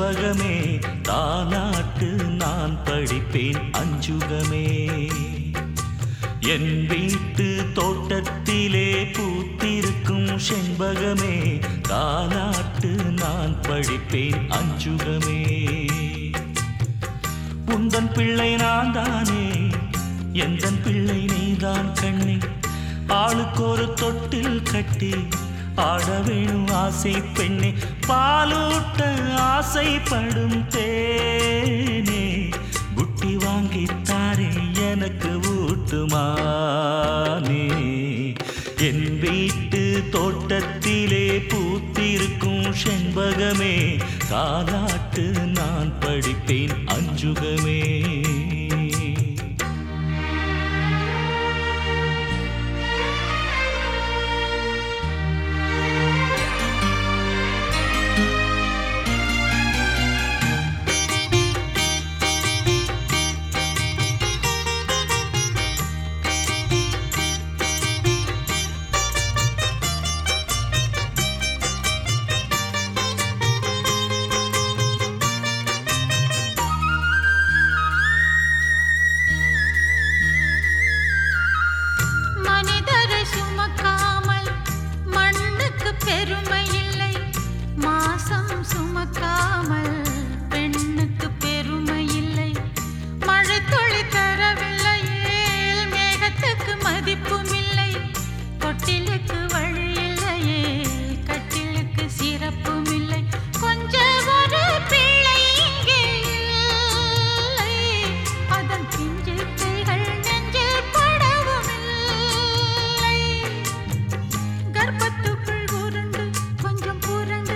செண்பகமே தாலாட்டு நான் படிப்பேன் அஞ்சுகமே. என் வீட்டு தோட்டத்திலே பூத்திருக்கும் செண்பகமே தாலாட்டு நான் படிப்பேன் அஞ்சுகமே. உந்தன் பிள்ளை நான் தானே, எந்தன் பிள்ளை நீதான் கண்ணே. ஆளுக்கு ஒரு தொட்டில் கட்டி ஆட வேணும் ஆசை பெண்ணே. பாலூட்ட ஆசைப்படும் தேனே, புட்டி வாங்கித்தாரே எனக்கு ஊட்டுமானே. என் வீட்டு தோட்டத்திலே பூத்திருக்கும் செண்பகமே தாலாட்டு நான் படிப்பேன் அஞ்சுகமே. சுமக்காமல் பெண்ணுக்கு பெருமை இல்லை. மழை துளி தரவில்லையே மேகத்துக்கு மதிப்பும் இல்லை. தொட்டிலுக்கு வழி இல்லையே கட்டிலுக்கு சிறப்பும் இல்லை. கொஞ்சம் ஒரு பிள்ளை இங்கே இல்லை, அதன் பிஞ்சு கைகள் நெஞ்சில் படவும் இல்லை. கர்ப்பத்துக்குள் உருண்டு கொஞ்சம் புரண்டு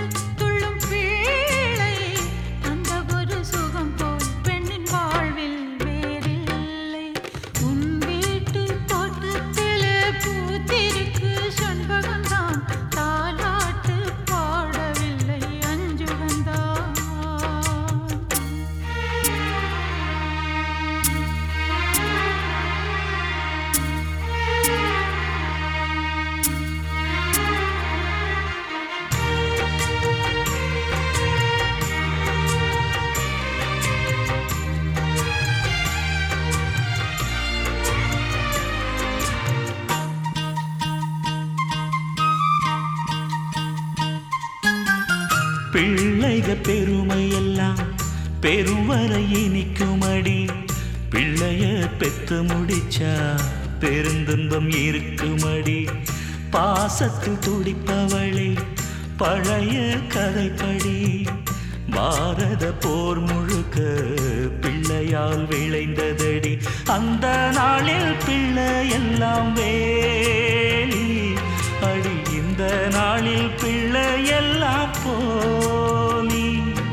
பிள்ளைக பெருமை எல்லாம் பெருவரை இனிக்குமடி. பிள்ளைய பெத்து முடிச்சா பெருந்துன்பம் இருக்குமடி. பாசத்தில் துடிப்பவளே பழைய கதைப்படி. பாரத போர் முழுக்க பிள்ளையால் விளைந்ததடி. அந்த நாளில் பிள்ளை எல்லாம் வேலி அடி. இந்த நாளில் பிள்ளை எல்லாம் போலி.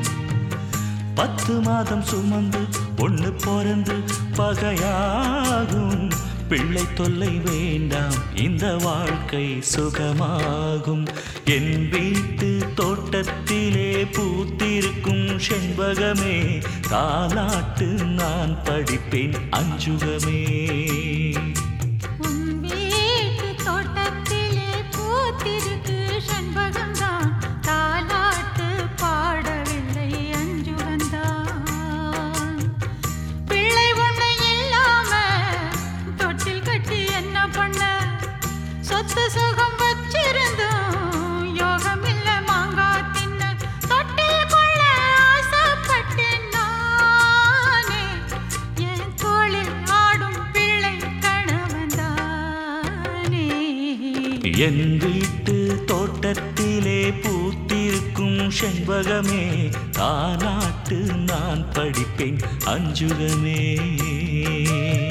10 மாதம் சுமந்து பொண்ணு பிறந்து பகையாகும். பிள்ளை தொல்லை வேண்டாம், இந்த வாழ்க்கை சுகமாகும். என் வீட்டு தோட்டத்திலே பூத்திருக்கும் செண்பகமே தாலாட்டு நான் படிப்பேன் அஞ்சுகமே. சுகம் வச்சிருந்தும் யோகம் இல்ல மாங்கா தின்ன. தொட்டில் கொள்ள ஆசைப்பட்டேன் நானே, என் தோளில் ஆடும் பிள்ளை கணவன்தானே. என் வீட்டு தோட்டத்திலே பூத்திருக்கும் செண்பகமே தாலாட்டு நான் படிப்பேன் அஞ்சுகமே.